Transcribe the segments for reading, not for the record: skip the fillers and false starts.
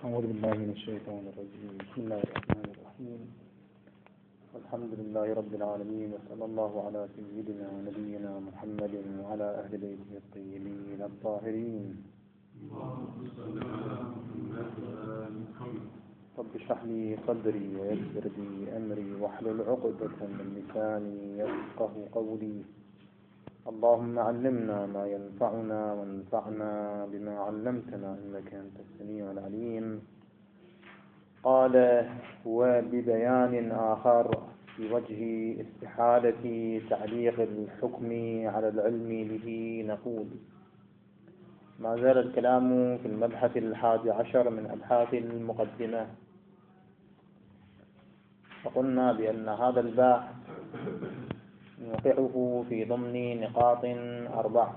أعوذ بالله من الشيطان الرجيم. بسم الله الرحمن الرحيم. الحمد لله رب العالمين، وصلى الله على سيدنا ونبينا محمد وعلى أهل بيته الطيبين الطاهرين. رب اشرح لي صدري ويسر لي أمري واحلل عقدة من لساني يفقه قولي. اللهم علمنا ما ينفعنا وانفعنا بما علمتنا إنك أنت السميع العليم. قال: وببيان آخر في وجه استحالة تعليق الحكم على العلم به نقول: ما زال الكلام في المبحث 11 من أبحاث المقدمة، فقلنا بأن هذا البحث نوقعه في ضمن نقاط 4.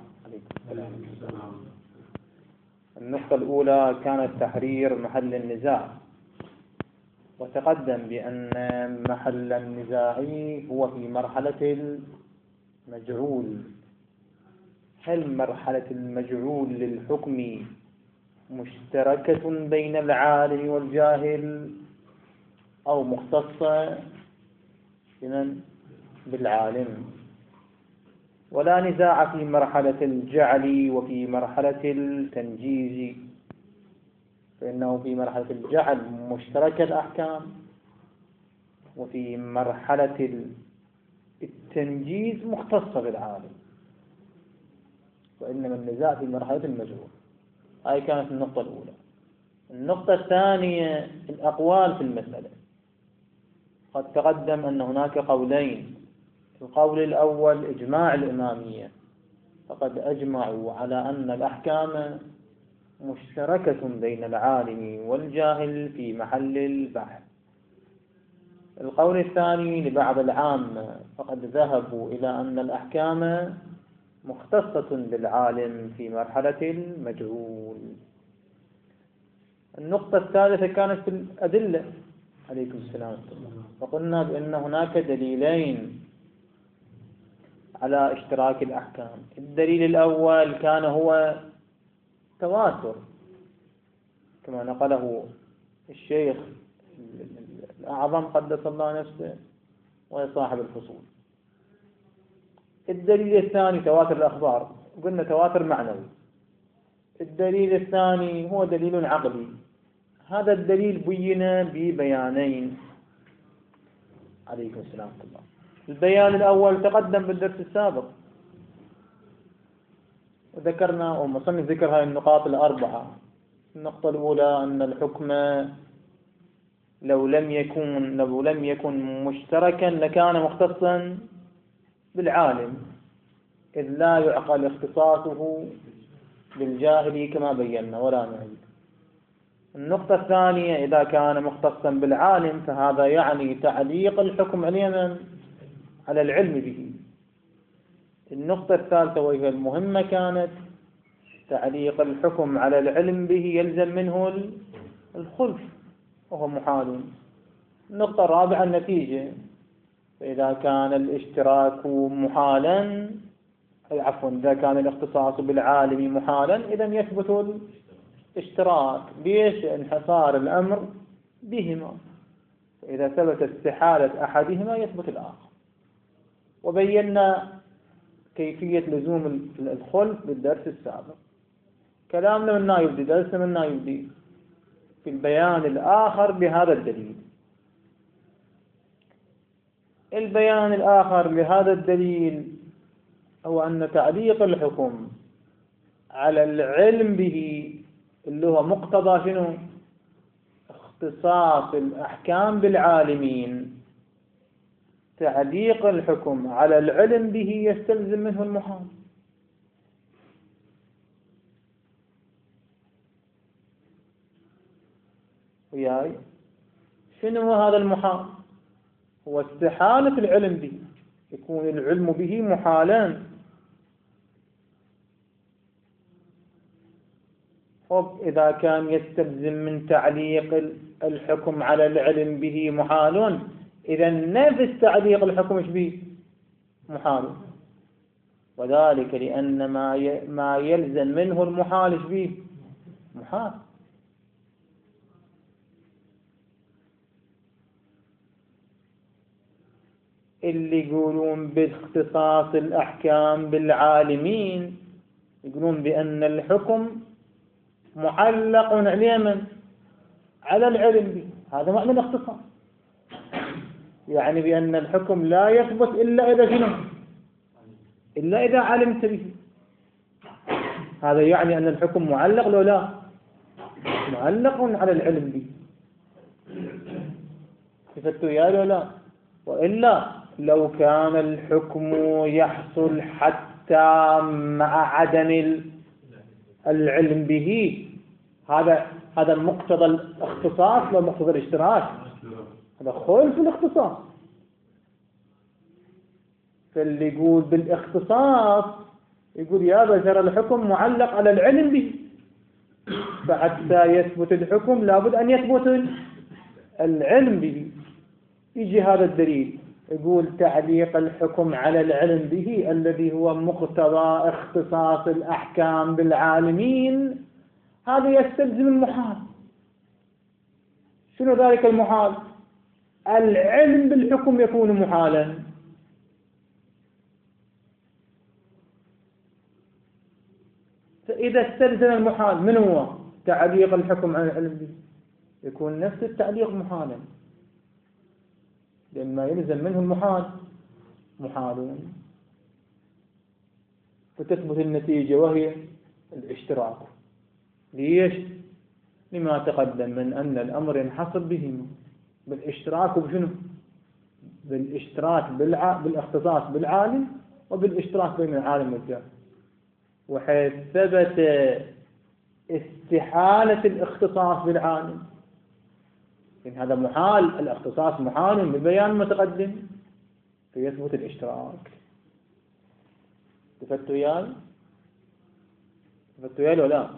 النقطة الأولى كانت تحرير محل النزاع، وتقدم بأن محل النزاع هو في مرحلة المجعول. هل مرحلة المجعول للحكم مشتركة بين العالم والجاهل أو مختصة بالعالم؟ ولا نزاع في مرحلة الجعل وفي مرحلة التنجيز، فإنه في مرحلة الجعل مشترك الأحكام، وفي مرحلة التنجيز مختصة بالعالم، وإنما النزاع في مرحلة المجعول. هاي كانت النقطة الأولى. النقطة الثانية الأقوال في المسألة. قد تقدم أن هناك قولين. القول الأول إجماع الإمامية، فقد أجمعوا على أن الأحكام مشتركة بين العالم والجاهل في محل البحث. القول الثاني لبعض العامة، فقد ذهبوا إلى أن الأحكام مختصة بالعالم في مرحلة المجهول. النقطة الثالثة كانت في الأدلة. عليكم السلام. فقلنا بأن هناك دليلين على اشتراك الأحكام. الدليل الأول كان هو تواتر، كما نقله الشيخ الأعظم قدس الله نفسه وهو صاحب الفصول. الدليل الثاني تواتر الأخبار، قلنا تواتر معنوي. الدليل الثاني هو دليل عقلي. هذا الدليل بين ببيانين. عليكم السلام ورحمة الله. البيان الأول تقدم بالدرس السابق، وذكرنا ومصنف ذكر هذه النقاط 4. النقطة الأولى أن الحكم لو لم يكن مشتركا لكان مختصا بالعالم، إذ لا يعقل اختصاصه بالجاهل كما بينا ولا نعيد. النقطة الثانية إذا كان مختصا بالعالم فهذا يعني تعليق الحكم على العلم به. النقطة الثالثة وهي المهمة كانت تعليق الحكم على العلم به يلزم منه الخلف وهو محال. النقطة الرابعة النتيجة، فإذا كان الاشتراك محالا إذا كان الاختصاص بالعالم محالا إذا يثبت الاشتراك بيش انحصار الأمر بهما، فإذا ثبت استحالة أحدهما يثبت الآخر. وبينا كيفية لزوم الخلف بالدرس السابق. كلامنا منا يبدي، درسنا منا يبدي في البيان الآخر بهذا الدليل. البيان الآخر لهذا الدليل هو أن تعليق الحكم على العلم به اللي هو مقتضى شنو؟ اختصاص الأحكام بالعالمين. تعليق الحكم على العلم به يستلزم منه المحال. وياي شنو هذا المحال؟ هو استحالة العلم به، يكون العلم به محالا. إذا كان يستلزم من تعليق الحكم على العلم به محال، إذا نفس تعليق الحكم إيش به؟ محال. وذلك لأن ما يلزم منه المحال إيش به؟ محال. اللي يقولون باختصاص الأحكام بالعالمين يقولون بأن الحكم معلق على على العلم به. هذا معنى الاختصاص، يعني بأن الحكم لا يثبت إلا إذا شنو؟ إلا إذا علمت به. هذا يعني أن الحكم معلق لو لا معلق على العلم به. كفتوا يا لو لا؟ وإلا لو كان الحكم يحصل حتى مع عدم العلم به، هذا مقتضى الاختصاص لو مقتضى الاشتراك، هذا خلف الاختصاص. فاللي يقول بالاختصاص يقول يا بشر الحكم معلق على العلم به، فحتى يثبت الحكم لابد أن يثبت العلم به. يجي هذا الدليل يقول تعليق الحكم على العلم به الذي هو مقتضى اختصاص الأحكام بالعالمين، هذا يستلزم المحال. شنو ذلك المحال؟ العلم بالحكم يكون محالا. فإذا استلزم المحال، من هو تعليق الحكم على العلم به؟ يكون نفس التعليق محالا، لأن ما يلزم منه المحال محال، فتثبت النتيجة وهي الاشتراك. ليش؟ لما تقدم من أن الأمر ينحصر بهما بالاشتراك. وبشنو؟ بالاشتراك بالاختصاص بالعالم، وبالاشتراك بين العالم والجاهل. وحيث ثبت استحالة الاختصاص بالعالم، إن هذا محال، الاختصاص محال ببيان متقدم، فيثبت الاشتراك. تفتوا يال ولا؟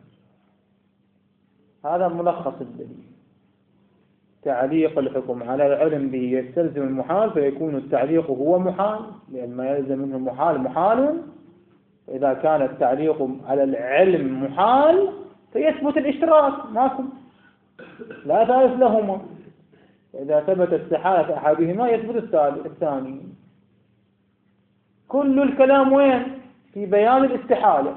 هذا ملخص الدليل. تعليق الحكم على العلم به يستلزم المحال، فيكون التعليق هو محال، لأن ما يلزم منه محال. إذا كان التعليق على العلم محال فيثبت الاشتراك، ماكم لا ثالث لهما. إذا ثبت استحالة أحدهما يثبت الثاني. كل الكلام وين؟ في بيان الاستحالة.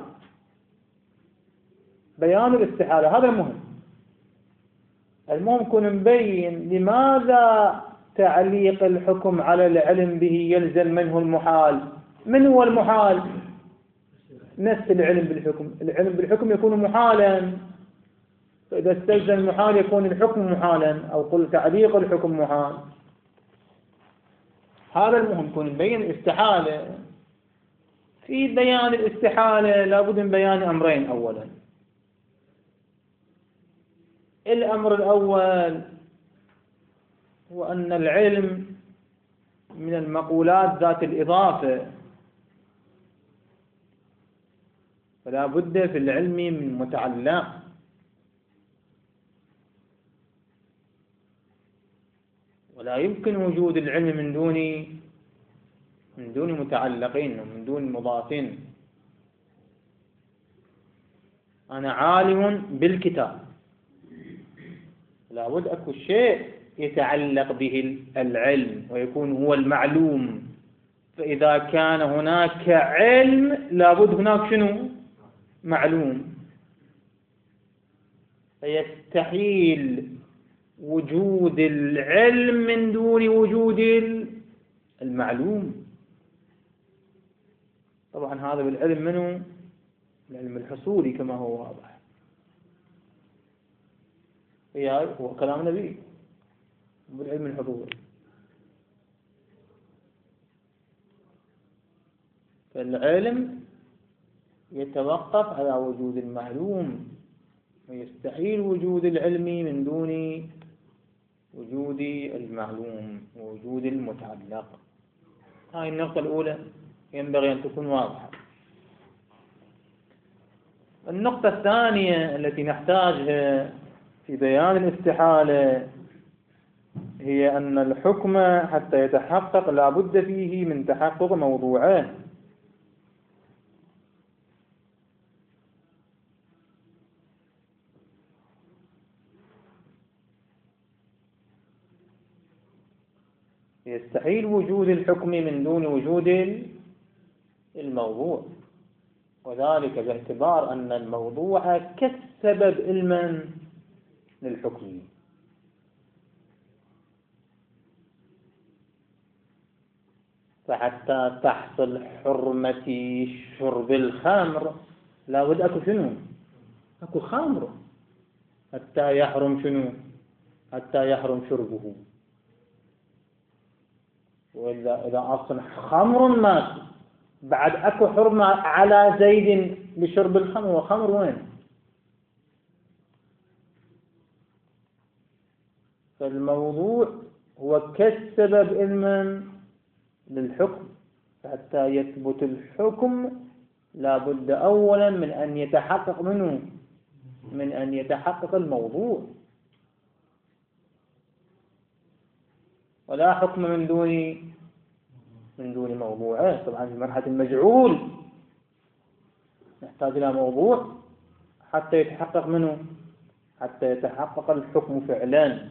بيان الاستحالة هذا المهم. المهم كن مبين لماذا تعليق الحكم على العلم به يلزم منه المحال. من هو المحال؟ نفس العلم بالحكم. العلم بالحكم يكون محالا، فإذا استلزم المحال يكون الحكم محالا، أو قل تعليق الحكم محال. هذا المهم كن مبين الاستحالة. في بيان الاستحالة لابد من بيان أمرين. أولا، الأمر الأول هو أن العلم من المقولات ذات الإضافة، فلا بد في العلم من متعلق. ولا يمكن وجود العلم من دون متعلقين ومن دون مضافين. أنا عالم بالكتاب، لا بد أكو شيء يتعلق به العلم ويكون هو المعلوم. فإذا كان هناك علم لابد هناك شنو؟ معلوم. فيستحيل وجود العلم من دون وجود المعلوم. طبعا هذا بالعلم منه؟ العلم الحصولي كما هو واضح. هو كلام نبي بالعلم الحضوري. فالعلم يتوقف على وجود المعلوم، ويستحيل وجود العلم من دون وجود المعلوم ووجود المتعلق. هاي النقطة الأولى ينبغي أن تكون واضحة. النقطة الثانية التي نحتاجها في بيان الاستحالة هي أن الحكم حتى يتحقق لا بد فيه من تحقق موضوعين. يستحيل وجود الحكم من دون وجود الموضوع، وذلك باعتبار أن الموضوع كالسبب علما للحكم. فحتى تحصل حرمة شرب الخمر لابد أكو شنو؟ أكو خمر حتى يحرم شنو؟ حتى يحرم شربه. وإذا أصلا خمر مات بعد أكو حرمة على زيد بشرب الخمر، وخمر وين؟ فالموضوع هو كالسبب علما للحكم، فحتى يثبت الحكم لابد أولا من أن يتحقق منه، من أن يتحقق الموضوع. ولا حكم من دون موضوعه. طبعا في مرحلة المجعول نحتاج إلى موضوع حتى يتحقق منه، حتى يتحقق الحكم فعلا.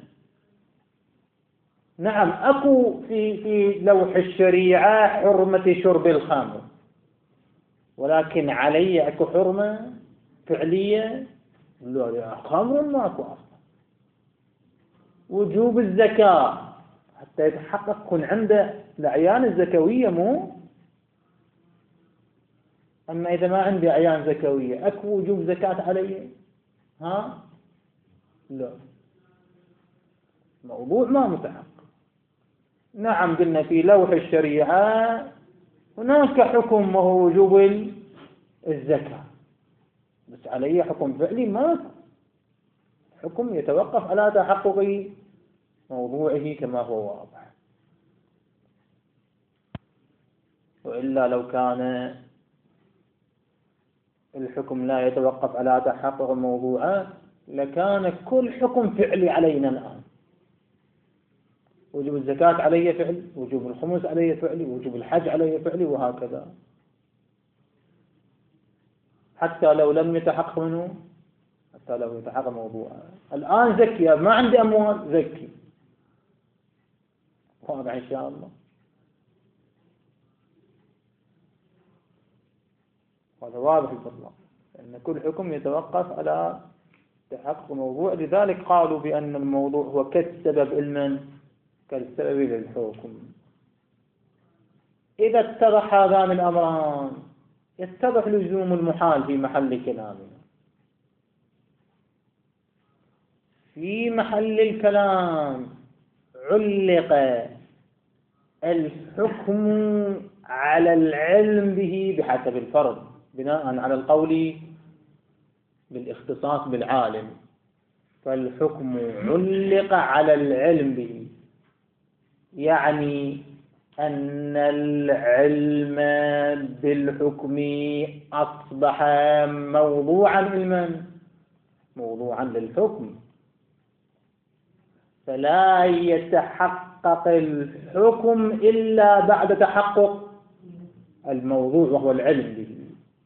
نعم أكو في لوح الشريعة حرمة شرب الخمر، ولكن علي أكو حرمة فعلية؟ لا، خمر ما أكو أصلا. وجوب الزكاة حتى يتحقق كن عنده الأعيان الزكوية مو. أما إذا ما عندي أعيان زكوية أكو وجوب زكاة علي؟ ها؟ لا، موضوع ما متحقق. نعم قلنا في لوح الشريعة هناك حكم وهو وجوب الزكاة، بس علي حكم فعلي ما. حكم يتوقف على تحقق موضوعه كما هو واضح. وإلا لو كان الحكم لا يتوقف على تحقق الموضوع لكان كل حكم فعلي علينا الآن. وجوب الزكاة علي فعل، وجوب الخمس علي فعل، وجوب الحج علي فعل، وهكذا. حتى لو لم يتحقق منه، حتى لو يتحقق موضوع. الآن زكي، ما عندي أموال، زكي. واضح إن شاء الله. هذا واضح البطلان، أن كل حكم يتوقف على تحقق موضوع. لذلك قالوا بأن الموضوع هو كالسبب علما كالسبب للحكم. إذا اتضح هذان الأمران يتضح لزوم المحال في محل كلامنا. في محل الكلام علق الحكم على العلم به بحسب الفرض، بناء على القول بالاختصاص بالعالم. فالحكم علق على العلم به، يعني أن العلم بالحكم أصبح موضوعا علما، موضوعا للحكم. فلا يتحقق الحكم إلا بعد تحقق الموضوع وهو العلم به.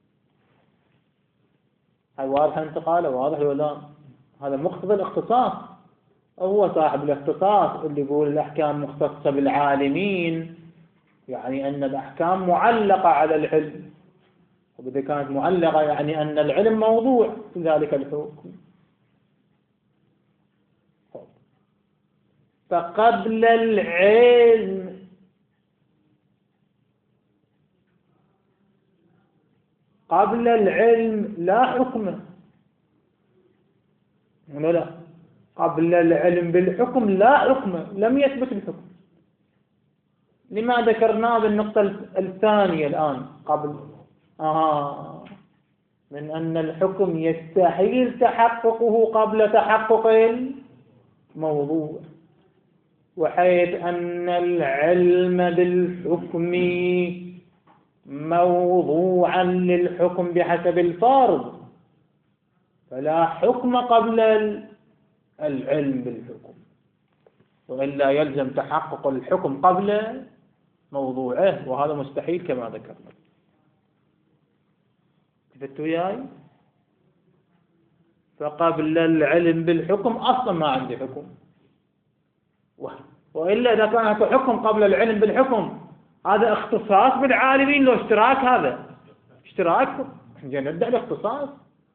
هل واضح الانتقال؟ واضح ولا؟ هذا مقتضى الاختصاص. هو صاحب الاختصاص اللي يقول الأحكام مختصة بالعالمين، يعني أن الأحكام معلقة على العلم، وإذا كانت معلقة يعني أن العلم موضوع في ذلك الحكم. فقبل العلم لا حكم، لا، قبل العلم بالحكم لا حكم، لم يثبت الحكم. لما ذكرناه بالنقطة الثانية الآن قبل من أن الحكم يستحيل تحققه قبل تحقق الموضوع، وحيث أن العلم بالحكم موضوعا للحكم بحسب الفرض، فلا حكم قبل العلم بالحكم، وإلا يلزم تحقق الحكم قبل موضوعه، وهذا مستحيل كما ذكرنا. تفتوا وياي؟ فقبل العلم بالحكم أصلا ما عندي حكم، وإلا إذا كان هناك حكم قبل العلم بالحكم، هذا اختصاص بالعالمين لو اشتراك، هذا اشتراك ندعي الاختصاص.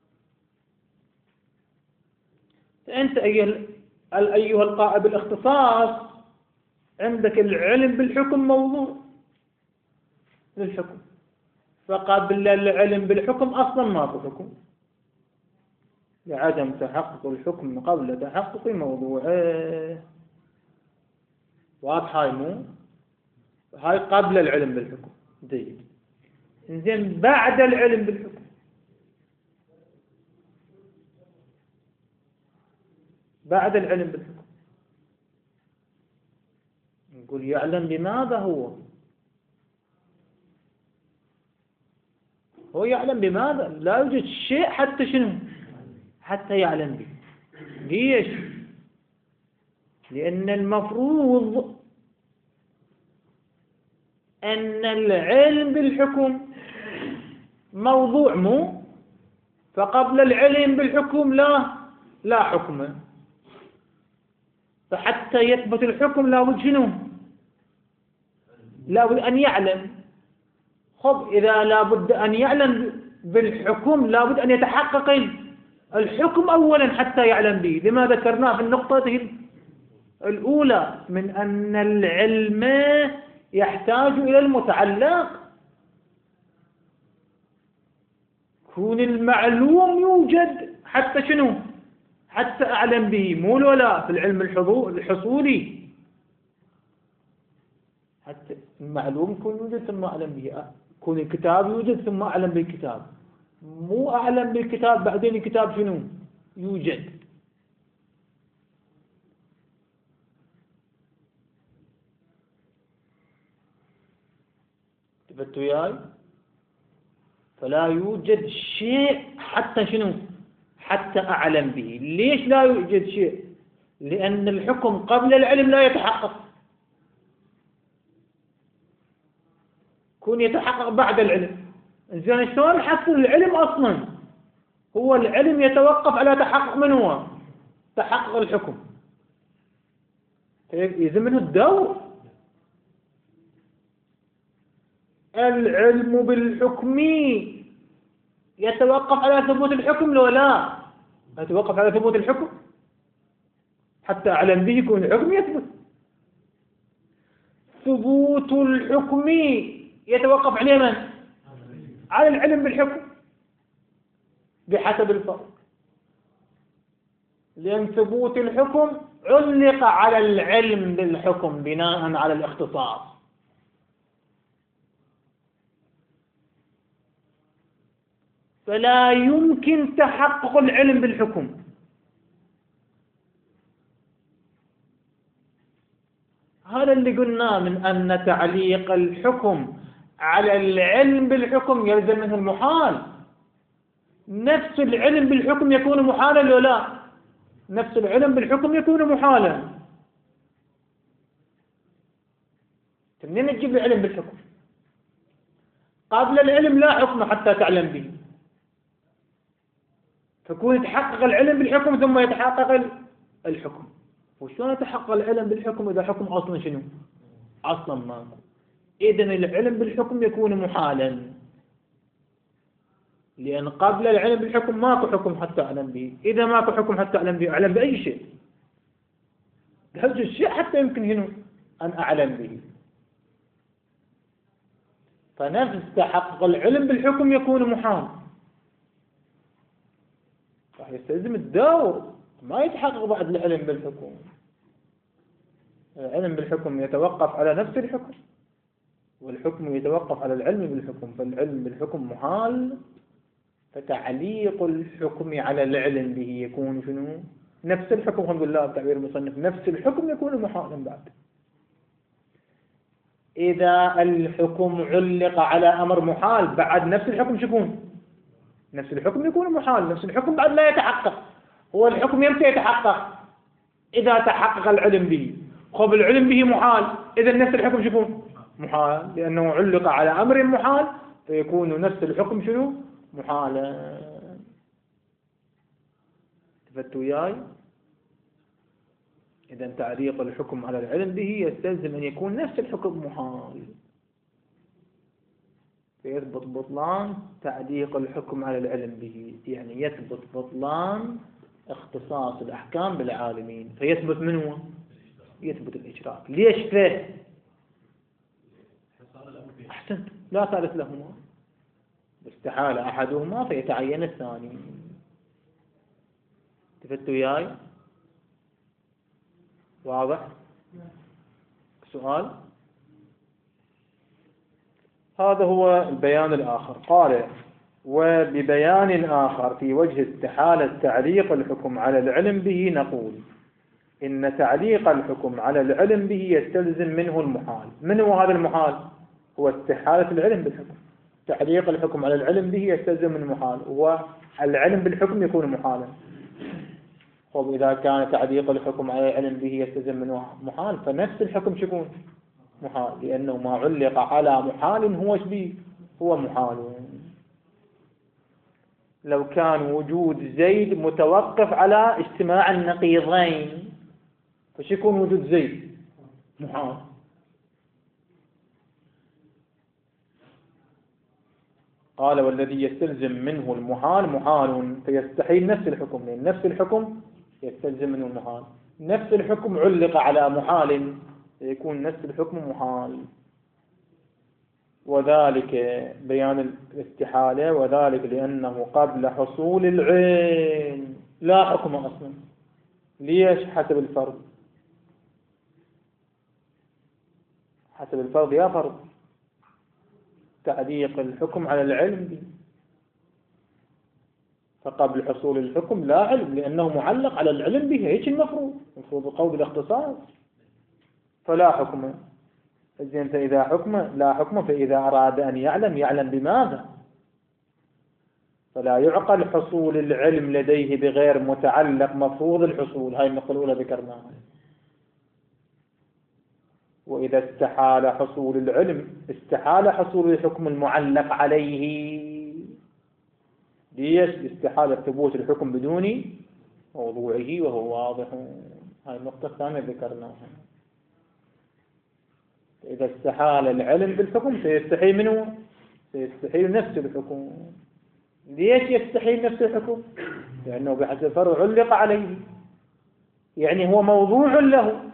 أنت أيها القائل بالاختصاص عندك العلم بالحكم موضوع للحكم، فقبل العلم بالحكم أصلا ماكو حكم لعدم تحقق الحكم قبل تحقق موضوعه. واضح هاي؟ مو هاي قبل العلم بالحكم. جيد. إنزين بعد العلم بالحكم، بعد العلم بالحكم نقول يعلم بماذا هو يعلم بماذا؟ لا يوجد شيء حتى شنو؟ حتى يعلم به. ليش؟ لأن المفروض أن العلم بالحكم موضوع، مو فقبل العلم بالحكم لا حكم، فحتى يثبت الحكم لابد شنو؟ لابد أن يعلم. خب إذا لابد أن يعلم بالحكم لابد أن يتحقق الحكم أولا حتى يعلم به. لما ذكرناه في النقطة الأولى من أن العلم يحتاج إلى المتعلق. كون المعلوم يوجد حتى شنو؟ حتى أعلم به، مو ولا في العلم الحصولي حتى المعلوم يكون يوجد ثم أعلم به. كون الكتاب يوجد ثم أعلم بالكتاب، مو أعلم بالكتاب بعدين الكتاب شنو؟ يوجد. تبتوا وياي؟ فلا يوجد شيء حتى شنو؟ حتى أعلم به. ليش لا يوجد شيء؟ لأن الحكم قبل العلم لا يتحقق، كون يتحقق بعد العلم. إنزين شلون نحصل العلم أصلا؟ هو العلم يتوقف على تحقق من هو؟ تحقق الحكم. إذا منه الدور العلم بالحكم يتوقف على ثبوت الحكم لو لا يتوقف على ثبوت الحكم حتى أعلم به يكون الحكم يثبت. ثبوت الحكم يتوقف عليه من؟ على العلم بالحكم بحسب الفرق، لأن ثبوت الحكم علق على العلم بالحكم بناء على الاختصاص. فلا يمكن تحقق العلم بالحكم هذا اللي قلناه من أن تعليق الحكم على العلم بالحكم يلزم منه المحال. نفس العلم بالحكم يكون محالا لو لا؟ نفس العلم بالحكم يكون محالا. منين تجيب العلم بالحكم؟ قبل العلم لا حكم حتى تعلم به، فكون يتحقق العلم بالحكم ثم يتحقق الحكم. وشلون يتحقق العلم بالحكم إذا حكم أصلا شنو؟ أصلا ماكو. إذن العلم بالحكم يكون محالا، لأن قبل العلم بالحكم ماكو حكم حتى أعلم به. إذا ماكو حكم حتى أعلم به أعلم بأي شيء؟ بهذا الشيء حتى يمكن هنا أن أعلم به. فنفس تحقق العلم بالحكم يكون محال، راح يستلزم الدور، ما يتحقق بعد العلم بالحكم. العلم بالحكم يتوقف على نفس الحكم، والحكم يتوقف على العلم بالحكم، فالعلم بالحكم محال. فتعليق الحكم على العلم به يكون شنو؟ نفس الحكم. الحمد لله بتعبير المصنف نفس الحكم يكون محالا بعد. إذا الحكم علق على أمر محال بعد نفس الحكم شكون؟ نفس الحكم يكون محال. نفس الحكم بعد لا يتحقق. هو الحكم يمتى يتحقق؟ إذا تحقق العلم به. خب العلم به محال، إذا نفس الحكم شكون؟ محال، لأنه علق على أمر محال فيكون نفس الحكم شنو؟ محالا. تفتوا وياي؟ إذا تعليق الحكم على العلم به يستلزم أن يكون نفس الحكم محال، فيثبت بطلان تعليق الحكم على العلم به، يعني يثبت بطلان اختصاص الأحكام بالعالمين، فيثبت منه يثبت الإشراك. ليش فيه؟ أحسنت، لا ثالث لهما، استحال أحدهما فيتعين الثاني. تفتوا وياي؟ واضح؟ سؤال؟ هذا هو البيان الآخر. قال: وببيان آخر في وجه استحالة تعليق الحكم على العلم به نقول إن تعليق الحكم على العلم به يستلزم منه المحال. من هو هذا المحال؟ هو استحالة العلم بالحكم. تعليق الحكم على العلم به يستلزم من المحال، والعلم بالحكم يكون محالا. طب إذا كان تعليق الحكم على العلم به يستلزم منه محال، فنفس الحكم شكون محال، لأنه ما علق على محال هو شبيه، هو محال. لو كان وجود زيد متوقف على اجتماع النقيضين فش يكون وجود زيد؟ محال. قال: والذي يستلزم منه المحال محال، فيستحيل نفس الحكم، لأن نفس الحكم يستلزم منه المحال. نفس الحكم علق على محال يكون نفس الحكم محال. وذلك بيان الاستحالة، وذلك لأنه قبل حصول العين لا حكم أصلا. ليش؟ حسب الفرض. حسب الفرض يا فرض تعليق الحكم على العلم به، فقبل حصول الحكم لا علم، لأنه معلق على العلم به. هيك المفروض قول الاختصاص، فلا حكم. إذن فإذا حكم لا حكم، فإذا أراد أن يعلم يعلم بماذا؟ فلا يعقل حصول العلم لديه بغير متعلق مفروض الحصول. هاي النقطة الأولى ذكرناها. وإذا استحال حصول العلم استحال حصول الحكم المعلق عليه. ليش؟ استحالة ثبوت الحكم بدون موضوعه وهو واضح. هاي النقطة الثانية ذكرناها. إذا استحال العلم بالحكم سيستحيل منه، سيستحيل نفس الحكم. ليش يستحيل نفس الحكم؟ لأنه بحسب الفرع علق عليه، يعني هو موضوع له.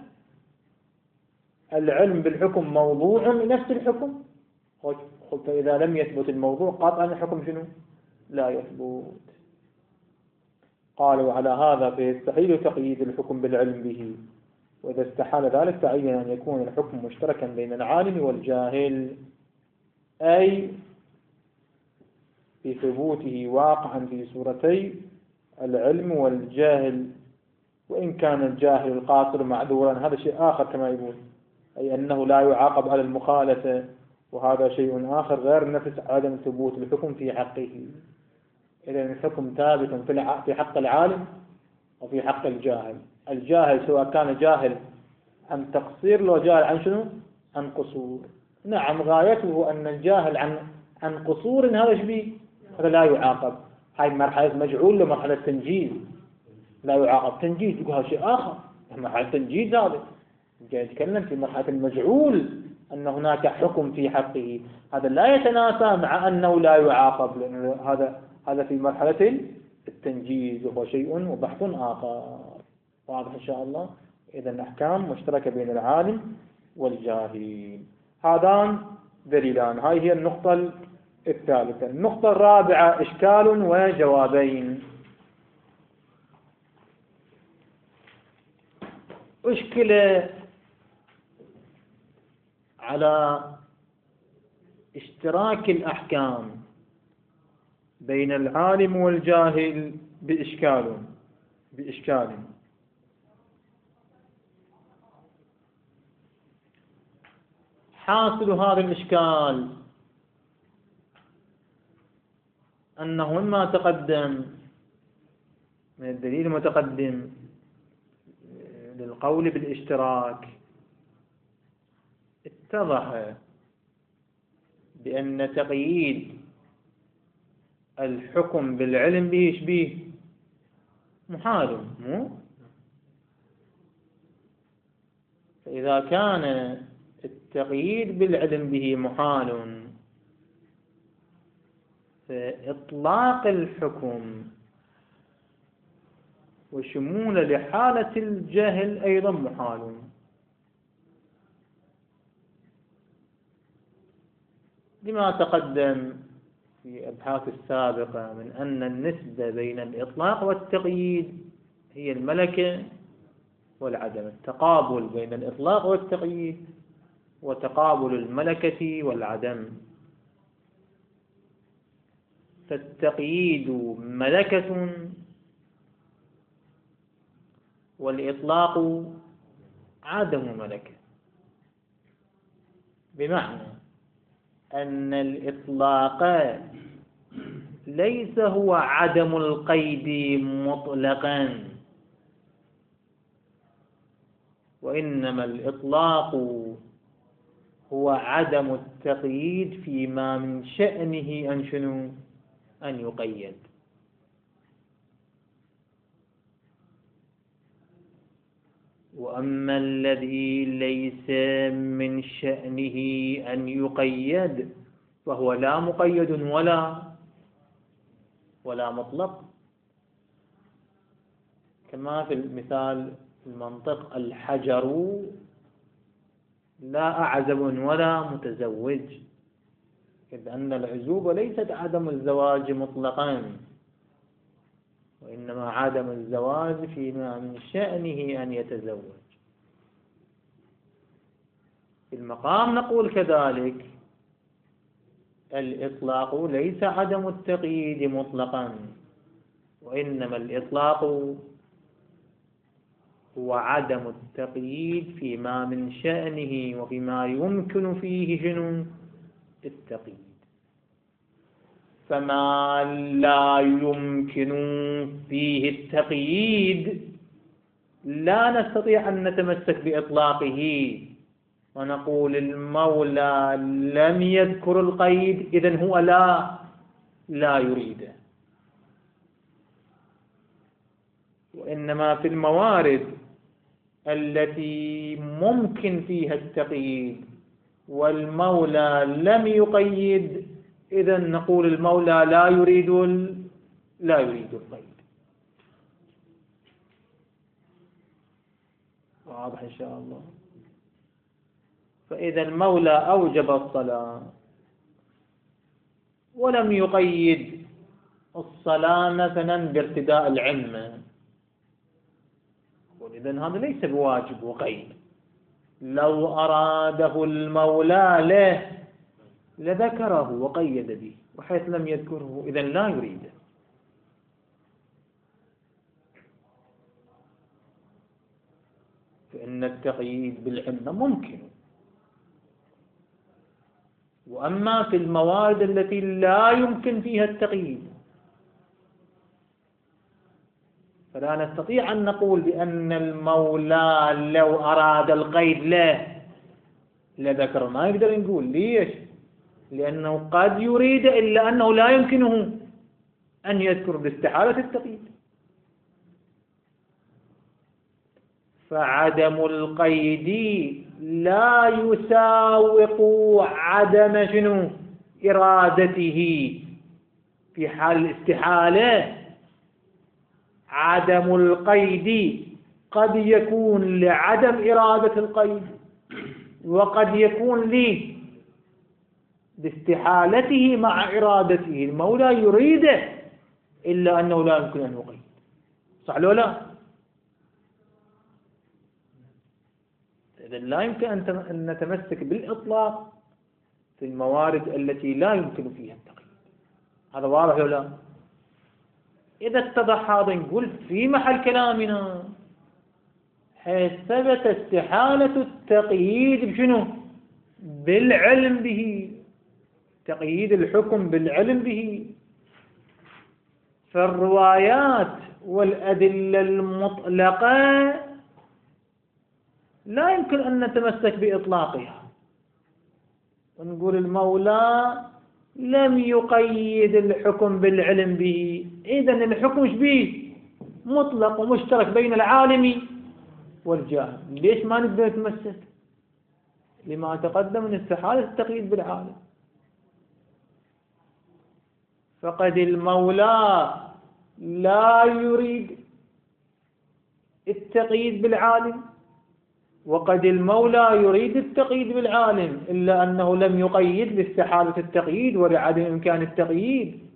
العلم بالحكم موضوع لنفس الحكم، فإذا لم يثبت الموضوع قطعا الحكم شنو؟ لا يثبت. قالوا على هذا فيستحيل تقييد الحكم بالعلم به، وإذا استحال ذلك تعين أن يكون الحكم مشتركا بين العالم والجاهل، أي في ثبوته واقعا في صورتي العلم والجاهل، وإن كان الجاهل القاصر معذورا هذا شيء آخر كما يقول، أي أنه لا يعاقب على المخالفة، وهذا شيء آخر غير نفس عدم ثبوت الحكم في حقه. إذا الحكم ثابت في حق العالم وفي حق الجاهل. الجاهل سواء كان جاهل عن تقصير لو جاهل عن شنو؟ عن قصور. نعم، غايته أن الجاهل عن قصور هذا شبيه، هذا لا يعاقب. هاي مرحلة مجعول لمرحلة تنجيز، لا يعاقب. تنجيز يقول هذا شيء آخر، مرحلة تنجيز هذا جاي يتكلم في مرحلة المجعول أن هناك حكم في حقه، هذا لا يتناسى مع أنه لا يعاقب، لأن هذا في مرحلة التنجيز وهو شيء وبحث آخر. واضح إن شاء الله؟ إذا الأحكام مشتركة بين العالم والجاهل. هذان دليلان. هاي هي النقطة الثالثة. النقطة الرابعة: إشكال وجوابين. أشكل على اشتراك الأحكام بين العالم والجاهل بإشكال. حاصل هذا الإشكال أنه مما تقدم من الدليل المتقدم للقول بالاشتراك اتضح بأن تقييد الحكم بالعلم به يشبيه محال، مو فإذا كان التقييد بالعلم به محال، فإطلاق الحكم وشمول لحالة الجهل أيضا محال. لما تقدم في الأبحاث السابقة من أن النسبة بين الإطلاق والتقييد هي الملكة والعدم، التقابل بين الإطلاق والتقييد وتقابل الملكة والعدم. فالتقييد ملكة والإطلاق عدم ملكة، بمعنى أن الإطلاق ليس هو عدم القيد مطلقا، وإنما الإطلاق هو عدم التقييد فيما من شأنه أن شنو؟ أن يقيد. وأما الذي ليس من شأنه أن يقيد فهو لا مقيد ولا مطلق، كما في المثال المنطق: الحجر لا أعزب ولا متزوج، إذ أن العزوبة ليست عدم الزواج مطلقا، وإنما عدم الزواج فيما من شأنه أن يتزوج. في المقام نقول كذلك: الإطلاق ليس عدم التقييد مطلقا، وإنما الإطلاق هو عدم التقييد فيما من شأنه وفيما يمكن فيه شنو؟ التقييد. فما لا يمكن فيه التقييد لا نستطيع أن نتمسك بإطلاقه ونقول المولى لم يذكر القيد إذن هو لا يريده. وإنما في الموارد التي ممكن فيها التقييد والمولى لم يقيد، إذن نقول المولى لا يريد القيد. واضح إن شاء الله. فإذا المولى أوجب الصلاة ولم يقيد الصلاة مثلا بارتداء العمة، إذن هذا ليس بواجب وقيد. لو أراده المولى له لذكره وقيد به، وحيث لم يذكره إذن لا يريده. فإن التقييد بالعلة ممكن. وأما في الموارد التي لا يمكن فيها التقييد فلا نستطيع أن نقول بأن المولى لو أراد القيد له لذكر. ما يقدر نقول. ليش؟ لأنه قد يريد إلا أنه لا يمكنه أن يذكر باستحالة التقييد. فعدم القيد لا يساوق عدم شنو؟ إرادته. في حال الاستحالة عدم القيد قد يكون لعدم إرادة القيد، وقد يكون باستحالته مع إرادته. المولى يريده إلا أنه لا يمكن أن يقيد. صح لو لا؟ إذن لا يمكن أن نتمسك بالإطلاق في الموارد التي لا يمكن فيها التقييد. هذا واضح لو لا؟ إذا اتضح هذا نقول في محل كلامنا حيث ثبت استحالة التقييد بشنو؟ بالعلم به، تقييد الحكم بالعلم به. فالروايات والأدلة المطلقة لا يمكن أن نتمسك بإطلاقها ونقول المولى لم يقيد الحكم بالعلم به، إذن الحكم ايش به؟ مطلق ومشترك بين العالم والجاهل. ليش ما نقدر نتمسك؟ لما تقدم من استحالة التقييد بالعالم. فقد المولى لا يريد التقييد بالعالم، وقد المولى يريد التقييد بالعالم، إلا أنه لم يقيد لاستحالة التقييد ولعدم إمكان التقييد.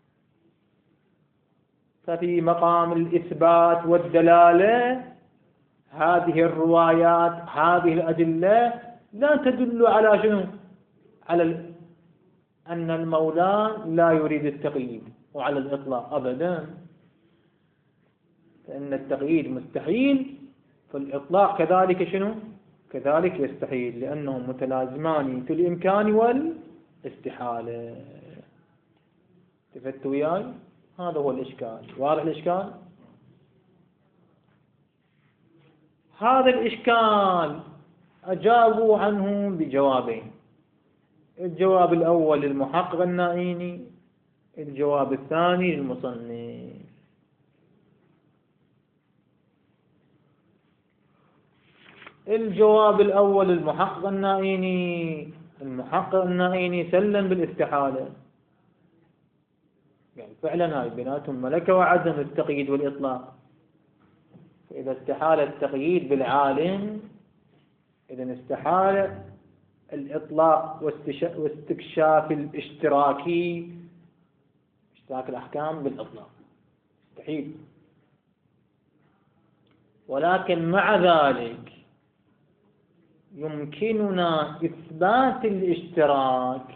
ففي مقام الإثبات والدلالة هذه الروايات هذه الأدلة لا تدل على شنو؟ على أن المولى لا يريد التقييد وعلى الإطلاق أبدا، فإن التقييد مستحيل، فالإطلاق كذلك شنو؟ كذلك يستحيل، لأنهم متلازمان في الإمكان والاستحالة. تفتوا وياي؟ هذا هو الإشكال. واضح الإشكال؟ هذا الإشكال أجابوا عنه بجوابين. الجواب الأول للمحقق النائيني، الجواب الثاني للمصنف. الجواب الأول للمحقق النائيني، المحقق النائيني سلم بالاستحالة، يعني فعلا هاي بيناتهم ملكة وعدم التقييد والإطلاق. فإذا استحال التقييد بالعالم إذا استحال الإطلاق واستكشاف الاشتراك الأحكام بالإطلاق، مستحيل. ولكن مع ذلك يمكننا إثبات الاشتراك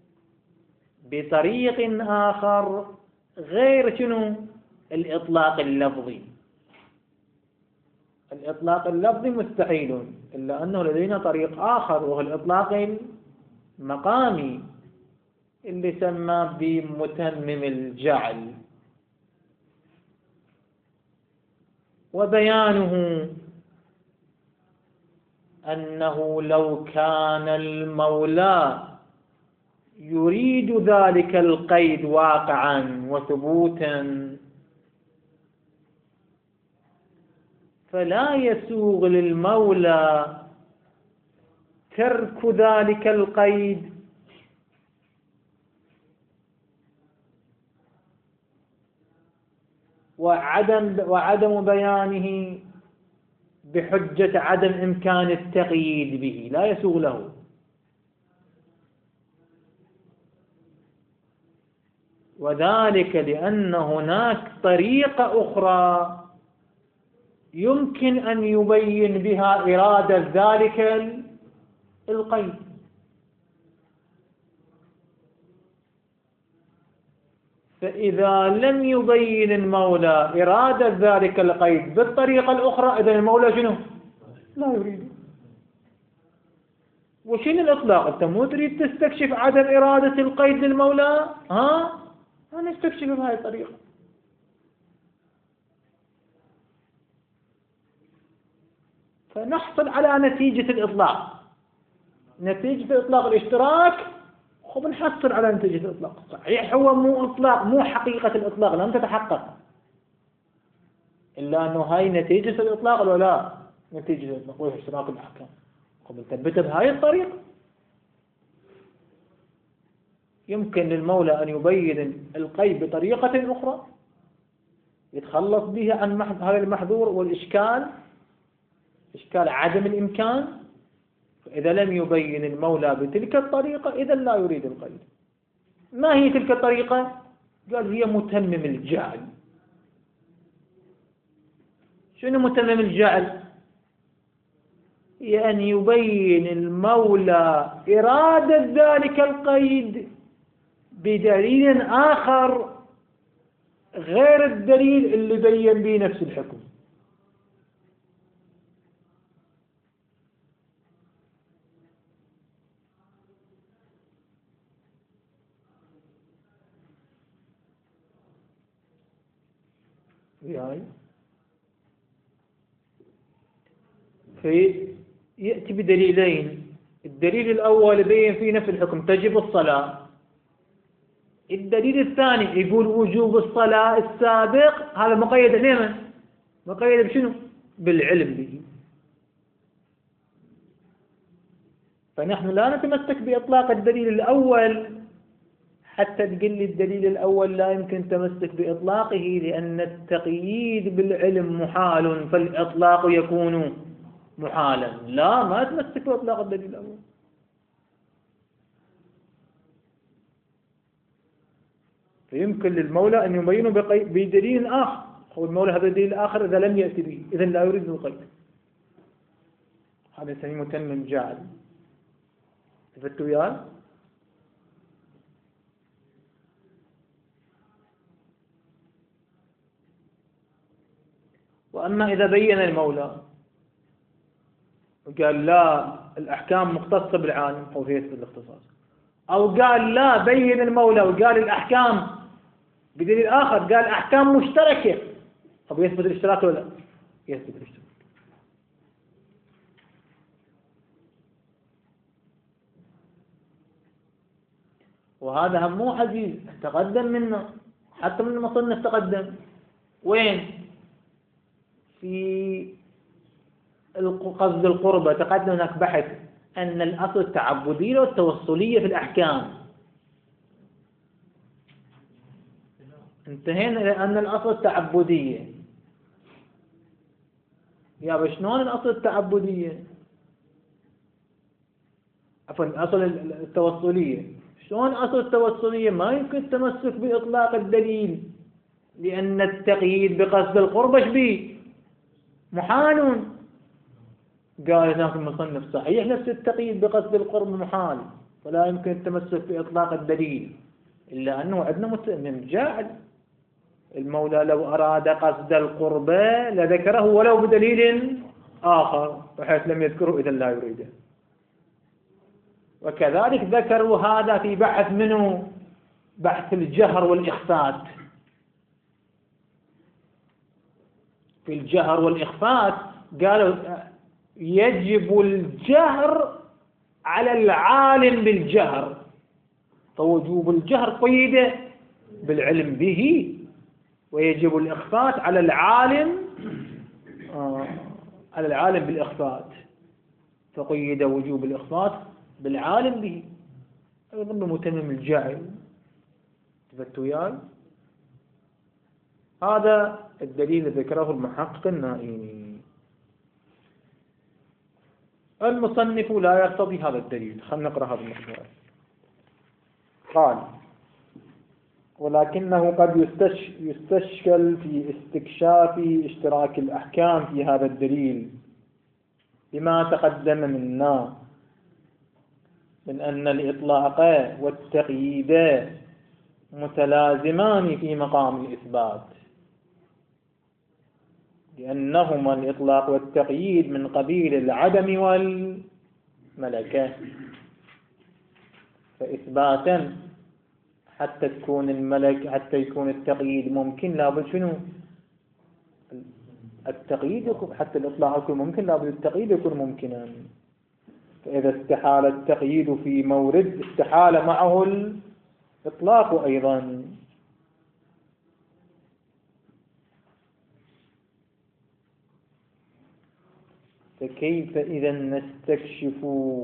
بطريق آخر غير شنو؟ الإطلاق اللفظي. الإطلاق اللفظي مستحيل، إلا أنه لدينا طريق آخر وهو الإطلاق المقامي اللي سمى بمتمم الجعل، وبيانه أنه لو كان المولى يريد ذلك القيد واقعا وثبوتا فلا يسوغ للمولى ترك ذلك القيد وعدم بيانه بحجة عدم إمكان التقييد به، لا يسوغ له. وذلك لأن هناك طريقة أخرى يمكن أن يبين بها إرادة ذلك القيد. فإذا لم يبين المولى إرادة ذلك القيد بالطريقة الأخرى إذن المولى شنو؟ لا يريد. وشين الإطلاق؟ أنت مو تريد تستكشف عدم إرادة القيد للمولى؟ نستكشف بهذه الطريقة. فنحصل على نتيجة الإطلاق، نتيجة إطلاق الاشتراك. خب نحصل على نتيجة الإطلاق. صحيح هو مو إطلاق، مو حقيقة الإطلاق لم تتحقق، إلا أنه هاي نتيجة الإطلاق ولا لا؟ نتيجة الإطلاق وهي اشتراك الأحكام. خب نثبتها بهاي الطريقة. يمكن للمولى أن يبين القيد بطريقة أخرى يتخلص بها عن هذا المحظور والإشكال، إشكال عدم الإمكان. فإذا لم يبين المولى بتلك الطريقة إذا لا يريد القيد. ما هي تلك الطريقة؟ قال هي متمم الجعل. شنو متمم الجعل؟ هي أن يبين المولى إرادة ذلك القيد بدليل آخر غير الدليل اللي بين به نفس الحكم. فيأتي بدليلين. الدليل الأول يبين فيه نفس الحكم تجب الصلاة. الدليل الثاني يقول وجوب الصلاة السابق هذا مقيد لمن؟ مقيد بشنو؟ بالعلم به. فنحن لا نتمسك بإطلاق الدليل الأول حتى تقول لي الدليل الأول لا يمكن تمسك بإطلاقه لأن التقييد بالعلم محال فالإطلاق يكون محالا. لا، ما تمسك بإطلاق الدليل الأول. فيمكن للمولى أن يبينه بدليل آخر، هو المولى هذا الدليل الآخر إذا لم يأتي به إذن لا يريد القيد. هذا يسميه متمم جعل. تفتوا وياي؟ وأما إذا بين المولى وقال لا الأحكام مختصة بالعالم أو يثبت الاختصاص، أو قال لا بين المولى وقال الأحكام بدليل آخر قال أحكام مشتركة، أو يثبت الاشتراك ولا لا؟ يثبت الاشتراك. وهذا هم مو عزيز، تقدم منه حتى من المصنف تقدم. وين؟ في قصد القربة تقدم هناك بحث أن الأصل التعبدية والتوصلية في الأحكام. انتهينا إلى أن الأصل التعبدية. يا شلون الأصل التعبدية؟ عفوا الأصل التوصلية. شلون أصل التوصلية؟ ما يمكن التمسك بإطلاق الدليل لأن التقييد بقصد القربة به محال. قال هناك المصنف صحيح نفس التقييد بقصد القرب محال فلا يمكن التمسك بإطلاق الدليل، إلا أنه عندنا متمم جاعل. المولى لو أراد قصد القربة لذكره ولو بدليل آخر، وحيث لم يذكره إذا لا يريده. وكذلك ذكروا هذا في بحث منه بحث الجهر والإخفات. في الجهر والإخفات قالوا يجب الجهر على العالم بالجهر، فوجوب الجهر قيد بالعلم به، ويجب الإخفات على العالم بالإخفات، فقيد وجوب الإخفات بالعالم به. أيضا بمتمم الجعل. تفتوا وياي؟ هذا الدليل الذي ذكره المحقق النائي. المصنف لا يرتضي هذا الدليل. خلينا نقرأ هذا المقدار. قال: ولكنه قد يستشكل في استكشاف اشتراك الأحكام في هذا الدليل بما تقدم منا من أن الإطلاق والتقييد متلازمان في مقام الإثبات، لأنهما الإطلاق والتقييد من قبيل العدم والملكة. فإثباتا حتى يكون التقييد ممكن لابد شنو؟ التقييد يكون، حتى الإطلاق يكون ممكن لابد التقييد يكون ممكنا. فإذا استحال التقييد في مورد استحال معه الإطلاق أيضا. فكيف إذا نستكشف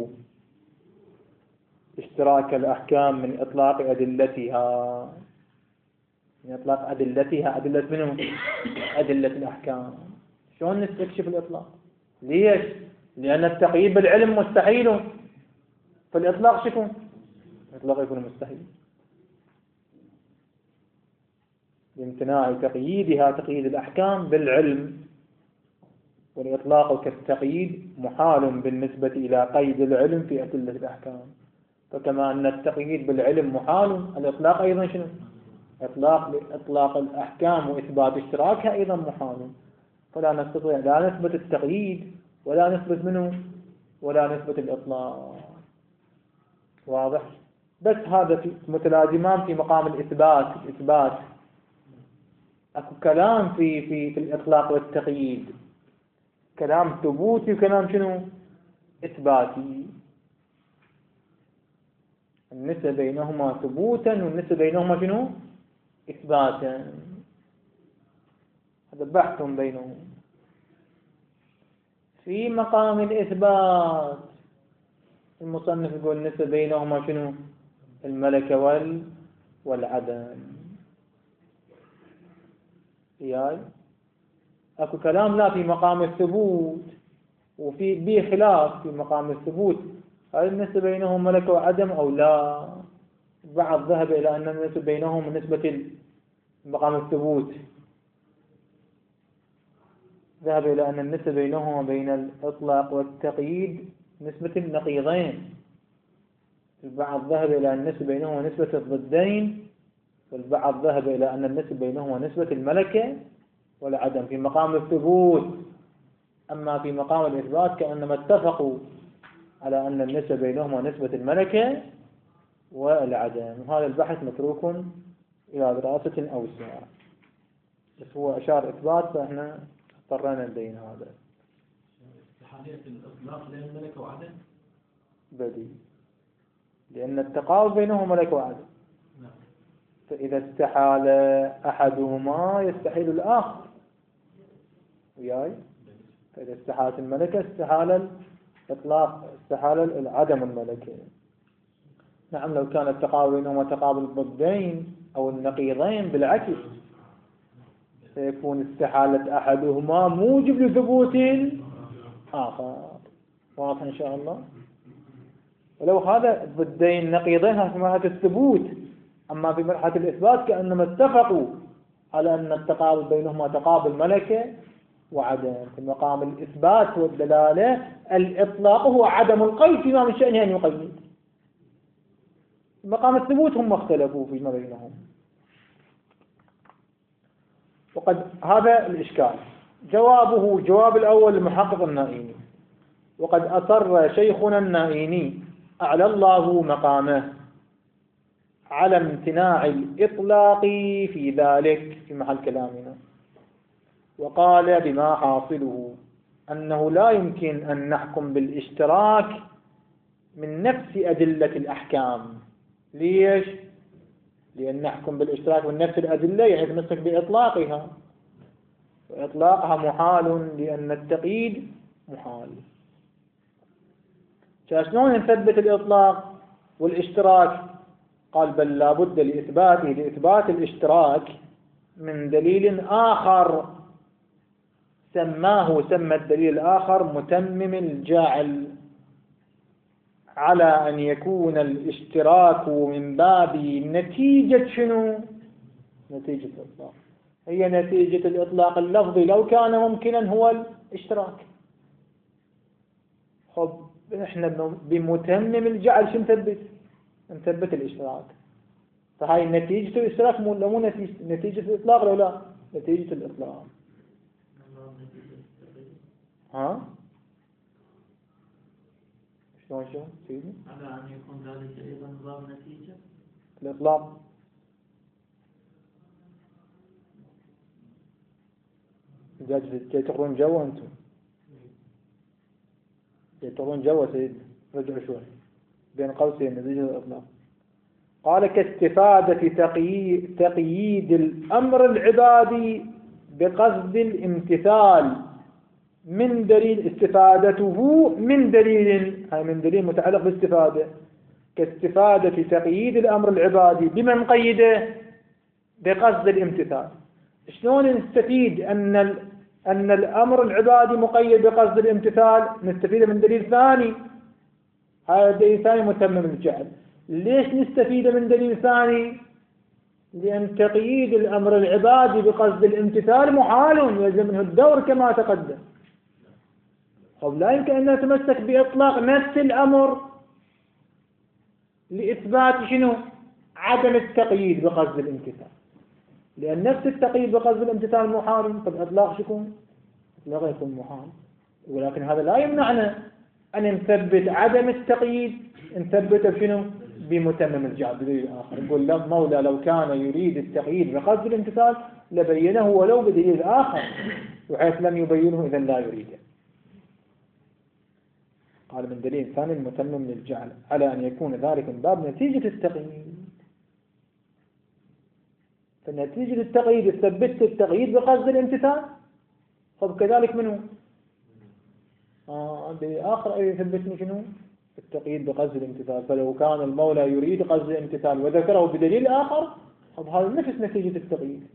اشتراك الأحكام من إطلاق أدلتها؟ من إطلاق أدلتها، أدلة منهم؟ أدلة الأحكام. شلون نستكشف الإطلاق؟ ليش؟ لأن التقييد بالعلم مستحيل، فالإطلاق شكو؟ الإطلاق يكون مستحيل لامتناع تقييدها، تقييد الأحكام بالعلم، والإطلاق كالتقييد محال بالنسبة إلى قيد العلم في أدلة الأحكام. فكما أن التقييد بالعلم محال، الإطلاق أيضا شنو؟ إطلاق الأحكام وإثبات اشتراكها أيضا محال. فلا نستطيع لا نثبت التقييد ولا نثبت منه ولا نثبت الإطلاق. واضح؟ بس هذا في متلازمان في مقام الإثبات. أكو كلام في الإطلاق والتقييد، كلام ثبوتي وكلام شنو؟ إثباتي. النسبة بينهما ثبوتا والنسبة بينهما شنو؟ إثباتا. هذا بحث بينهم. في مقام الإثبات المصنف يقول النسبة بينهما شنو؟ الملكة والعدم. يعني اكو كلام لا في مقام الثبوت، وفي به خلاف في مقام الثبوت، هل النسبة بينهم ملكة وعدم أو لا؟ بعض ذهب إلى أن النسبة بينهم نسبة مقام الثبوت، ذهب إلى أن النسبة بينهما بين الإطلاق والتقييد نسبة النقيضين. البعض ذهب إلى أن النسبة بينهما نسبة الضدين، والبعض ذهب إلى أن النسبة بينهما نسبة الملكة والعدم في مقام الثبوت. أما في مقام الإثبات كأنما اتفقوا على أن النسبة بينهما نسبة الملكة والعدم. وهذا البحث متروك إلى دراسة أوسع، بس هو أشار إثبات فإحنا اضطرينا نبين هذا. استحالية الإطلاق بين ملكة وعدم بدي، لأن التقابل بينهما ملكة وعدم، فإذا استحال أحدهما يستحيل الآخر. وياي؟ فإذا استحالت الملكة استحال الإطلاق، استحال العدم الملكة. نعم، لو كان التقابل بينهما تقابل الضدين أو النقيضين بالعكس سيكون استحالة أحدهما موجب لثبوت الآخر. واضح إن شاء الله؟ ولو هذا الضدين نقيضين في مرحلة الثبوت، أما في مرحلة الإثبات كأنما اتفقوا على أن التقابل بينهما تقابل ملكة وعدم. في مقام الإثبات والدلالة الإطلاق هو عدم القيد فيما من شأنه أن يقيد. في مقام الثبوت هم اختلفوا فيما بينهم. وقد هذا الإشكال جوابه جواب الأول المحقق النائيني. وقد أصر شيخنا النائيني أعلى الله مقامه على امتناع الإطلاق في ذلك في محل كلامنا، وقال بما حاصله أنه لا يمكن أن نحكم بالاشتراك من نفس أدلة الأحكام. ليش؟ لأن نحكم بالاشتراك من نفس الأدلة يعني نمسك بإطلاقها، وإطلاقها محال لأن التقييد محال. شلون نثبت الإطلاق والاشتراك؟ قال بل لا بد لإثبات الاشتراك من دليل آخر سمى الدليل الآخر متمم الجعل، على أن يكون الاشتراك من باب نتيجة شنو؟ نتيجة الإطلاق. هي نتيجة الإطلاق اللفظي لو كان ممكنا هو الاشتراك. خب احنا بمتمم الجعل شو نثبت الاشتراك. فهاي نتيجة الاشتراك مو نتيجة الإطلاق لو لا نتيجة الإطلاق. ها؟ شلون سيدي؟ على أن يكون ذلك أيضا نظام نتيجة الإطلاق. جاي تقرون جوا أنتم، جاي تقرون جوا سيدي، رجعوا شوي بين قوسين نتيجة الإطلاق. قال كاستفادة تقييد الأمر العبادي بقصد الامتثال من دليل استفادته من دليل، هاي من دليل متعلق باستفادة، كاستفادة تقييد الأمر العبادي بمن قيده بقصد الامتثال. شلون نستفيد أن الأمر العبادي مقيد بقصد الامتثال؟ نستفيد من دليل ثاني، هذا الدليل الثاني متمم الجعل. ليش نستفيد من دليل ثاني؟ لأن تقييد الأمر العبادي بقصد الامتثال محال يلزم منه الدور كما تقدم. طب لا يمكن أن نتمسك بإطلاق نفس الأمر لإثبات شنو؟ عدم التقييد بقصد الامتثال، لأن نفس التقييد بقصد الامتثال محال، فالإطلاق شكون؟ إطلاق يكون محال. ولكن هذا لا يمنعنا أن نثبت عدم التقييد، نثبته بشنو؟ بمتمم الجعل بدليل آخر. يقول المولى لو كان يريد التقييد بقصد الامتثال لبينه ولو بدليل آخر، وحيث لم يبينه إذن لا يريده. قال من دليل ثاني المتمم للجعل على أن يكون ذلك من باب نتيجة التقييد. فنتيجة التقييد ثبت التقييد بقصد الامتثال، فكذلك منه دليل آخر يثبتني شنو؟ التقييد بقصد الامتثال. فلو كان المولى يريد قصد الامتثال وذكره بدليل آخر، طب هذا نفس نتيجة التقييد.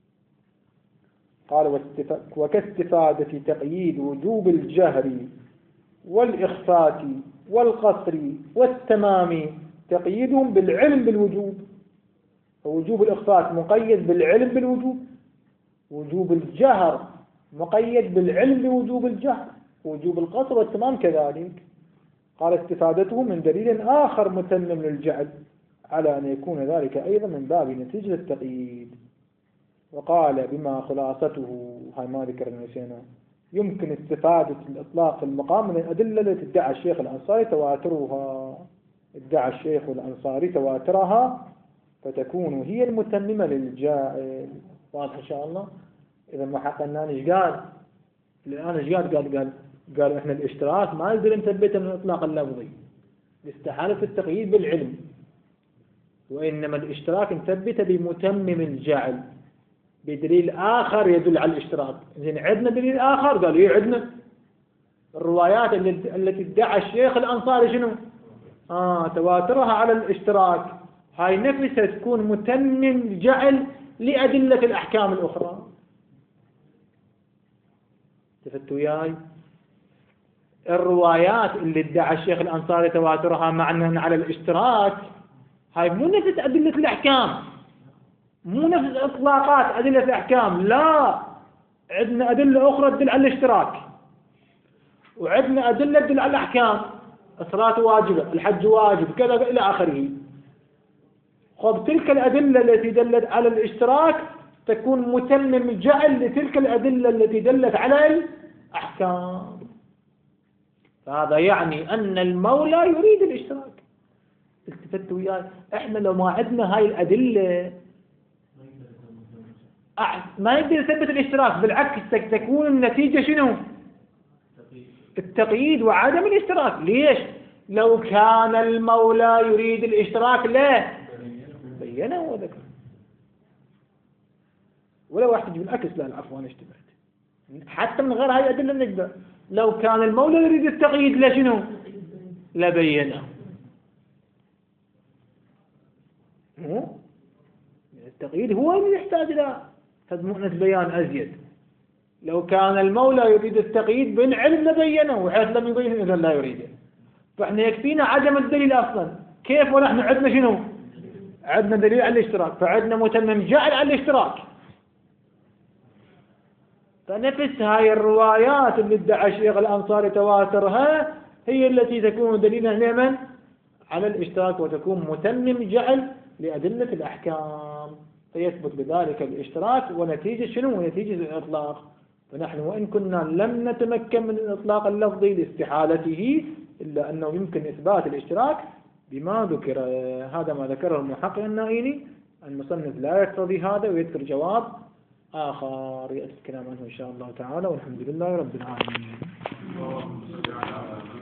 قال وكاستفادة تقييد وجوب الجهر والإخفاء والقصر والتمام تقييدهم بالعلم بالوجوب. فوجوب الإخفاء مقيد بالعلم بالوجوب، وجوب الجهر مقيد بالعلم بوجوب الجهر، وجوب القصر والتمام كذلك. قال استفادته من دليل آخر متمم للجعل على أن يكون ذلك أيضا من باب نتيجة التقييد. وقال بما خلاصته، هاي ما ذكرنا نسينا، يمكن استفادة الإطلاق في المقام من الأدلة التي ادعى الشيخ الأنصاري تواترها. ادعى الشيخ الأنصاري تواترها فتكون هي المتممة للجائل. واضح إن شاء الله؟ إذا ما حقنا إيش قال؟ الآن إيش قال إحنا الاشتراك ما نقدر نثبته من الإطلاق اللفظي لاستحالة التقييد بالعلم، وإنما الاشتراك نثبته بمتمم الجعل بدليل آخر يدل على الاشتراك. إذن عندنا دليل آخر؟ قال إيه عندنا الروايات التي ادعى الشيخ الأنصاري شنو؟ تواترها على الاشتراك، هاي نفسها تكون متمم جعل لأدلة الأحكام الأخرى. تفتوا وياي؟ الروايات اللي ادعى الشيخ الأنصاري تواترها معنى على الاشتراك، هاي مو نفس أدلة الأحكام، مو نفس إطلاقات أدلة الأحكام، لا، عندنا أدلة أخرى تدل على الاشتراك، وعندنا أدلة تدل على الأحكام، الصلاة واجبة، الحج واجب، كذا إلى آخره. خب تلك الأدلة التي دلت على الاشتراك تكون متمم جعل لتلك الأدلة التي دلت على الأحكام. فهذا يعني أن المولى يريد الاشتراك. التفتوا وياي؟ احنا لو ما عندنا هاي الأدلة ما يقدر يثبت الاشتراك، بالعكس تكون النتيجة شنو؟ التقييد وعدم الاشتراك. ليش؟ لو كان المولى يريد الاشتراك لا بينه وذكر. ولو واحد يجيب العكس، لا العفو أنا اشتبهت، حتى من غير هاي الأدلة نقدر. لو كان المولى يريد التقييد لا شنو؟ لا بينه. التقييد هو اللي يحتاج إلى مؤنة بيان أزيد. لو كان المولى يريد التقييد بالعلم لبينه، وحيث لم يبينه إذا لا يريده. فإحنا يكفينا عدم الدليل أصلا. كيف ونحن عندنا شنو؟ عندنا دليل على الاشتراك، فعندنا متمم جعل على الاشتراك. فنفس هاي الروايات اللي ادعى الشيخ الأنصاري تواترها هي التي تكون دليلا نعما على الاشتراك، وتكون متمم جعل لأدلة الأحكام، فيثبت بذلك الاشتراك ونتيجة شنو؟ ونتيجة الإطلاق. فنحن وإن كنا لم نتمكن من الإطلاق اللفظي لاستحالته، إلا أنه يمكن إثبات الاشتراك بما ذكر. هذا ما ذكره المحقق النائيني. المصنف لا يقتضي هذا، ويذكر جواب آخر يأتي الكلام عنه إن شاء الله تعالى. والحمد لله رب العالمين.